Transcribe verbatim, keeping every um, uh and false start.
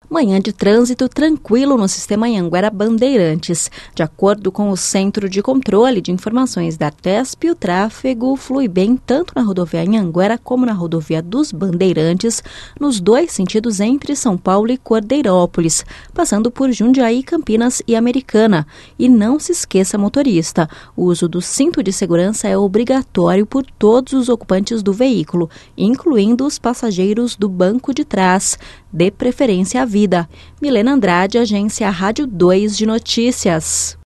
Manhã de trânsito tranquilo no sistema Anhanguera Bandeirantes. De acordo com o Centro de Controle de Informações da Artesp, o tráfego flui bem tanto na rodovia Anhanguera como na rodovia dos Bandeirantes, nos dois sentidos entre São Paulo e Cordeirópolis, passando por Jundiaí, Campinas e Americana. E não se esqueça, motorista, o uso do cinto de segurança é obrigatório por todos os ocupantes do veículo, incluindo os passageiros do banco de trás. Dê preferência à vida. Milena Andrade, Agência Rádio dois de Notícias.